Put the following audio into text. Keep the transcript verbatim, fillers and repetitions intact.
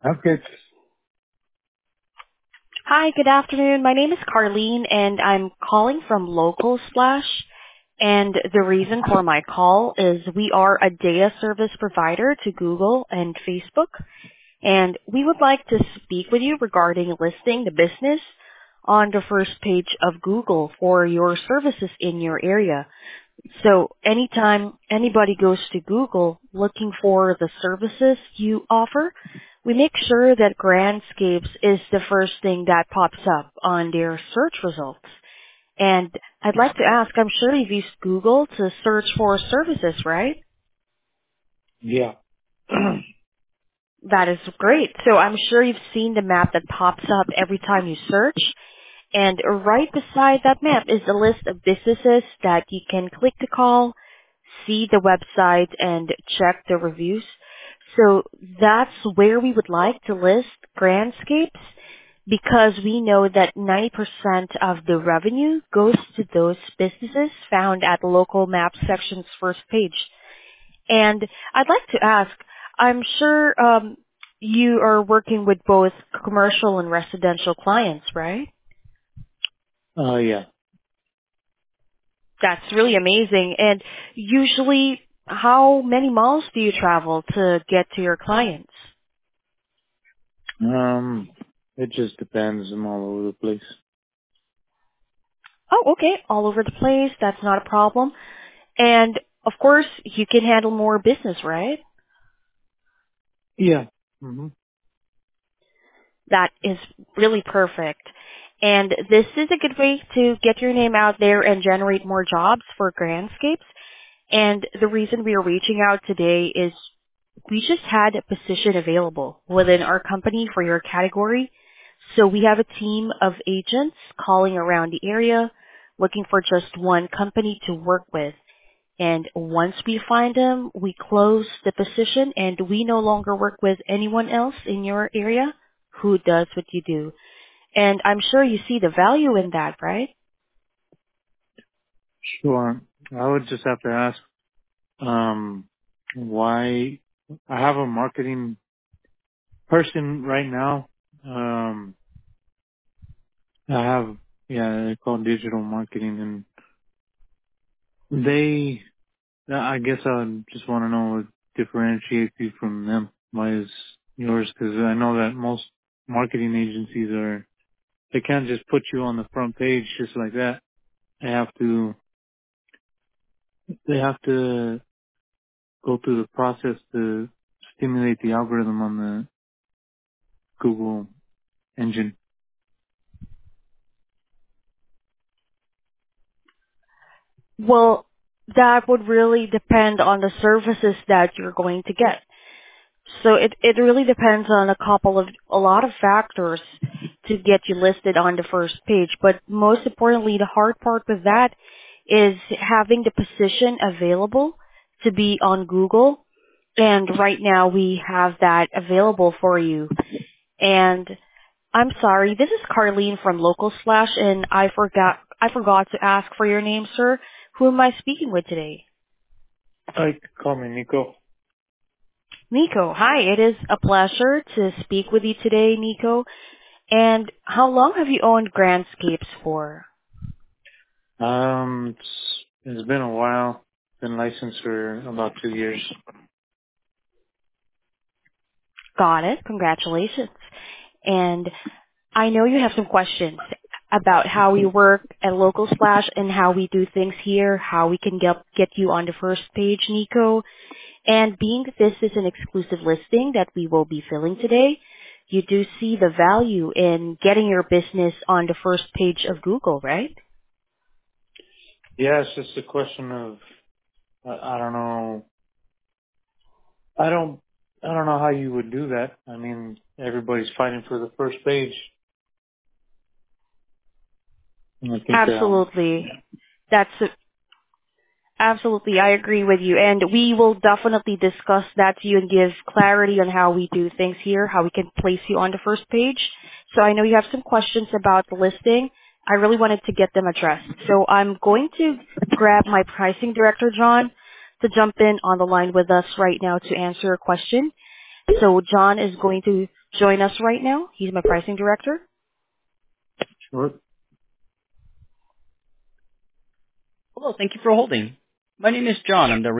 Okay. Hi, good afternoon. My name is Carlene, and I'm calling from Local Splash. And the reason for my call is we are a data service provider to Google and Facebook, and we would like to speak with you regarding listing the business on the first page of Google for your services in your area. So anytime anybody goes to Google looking for the services you offer, we make sure that Grandscapes is the first thing that pops up on their search results. And I'd like to ask, I'm sure you've used Google to search for services, right? Yeah. That is great. So I'm sure you've seen the map that pops up every time you search. And right beside that map is a list of businesses that you can click to call, see the website, and check the reviews. So that's where we would like to list Grandscapes because we know that ninety percent of the revenue goes to those businesses found at the local map section's first page. And I'd like to ask, I'm sure um, you are working with both commercial and residential clients, right? Uh, yeah. That's really amazing. And usually, how many miles do you travel to get to your clients? Um, it just depends. I'm all over the place. Oh, okay. All over the place. That's not a problem. And of course, you can handle more business, right? Yeah. hmm That is really perfect. And this is a good way to get your name out there and generate more jobs for Grandscapes. And the reason we are reaching out today is we just had a position available within our company for your category. So we have a team of agents calling around the area looking for just one company to work with. And once we find them, we close the position and we no longer work with anyone else in your area who does what you do. And I'm sure you see the value in that, right? Sure. I would just have to ask, um, why I have a marketing person right now. Um, I have, yeah, they call digital marketing and they, I guess I would just want to know what differentiates you from them. Why is yours? Cause I know that most marketing agencies are they can't just put you on the front page just like that. They have to they have to go through the process to stimulate the algorithm on the Google engine. Well, that would really depend on the services that you're going to get. So it, it really depends on a couple of, a lot of factors to get you listed on the first page. But most importantly, the hard part with that is having the position available to be on Google. And right now we have that available for you. And I'm sorry, this is Carlene from Local Slash, and I forgot, I forgot to ask for your name, sir. Who am I speaking with today? Like call me Nico. Nico. Hi, it is a pleasure to speak with you today, Nico. And how long have you owned Grandscapes for? Um, it's, it's been a while. Been licensed for about two years. Got it. Congratulations. And I know you have some questions about how we work at Local Splash and how we do things here, how we can get, get you on the first page, Nico. And being that this is an exclusive listing that we will be filling today, you do see the value in getting your business on the first page of Google, right? Yeah, it's just a question of I, I don't know. I don't I don't know how you would do that. I mean, everybody's fighting for the first page. And I think um Absolutely. That's Absolutely, I agree with you. And we will definitely discuss that to you and give clarity on how we do things here, how we can place you on the first page. So I know you have some questions about the listing. I really wanted to get them addressed. So I'm going to grab my pricing director, John, to jump in on the line with us right now to answer your question. So John is going to join us right now. He's my pricing director. Sure. Hello, thank you for holding. My name is John. I'm the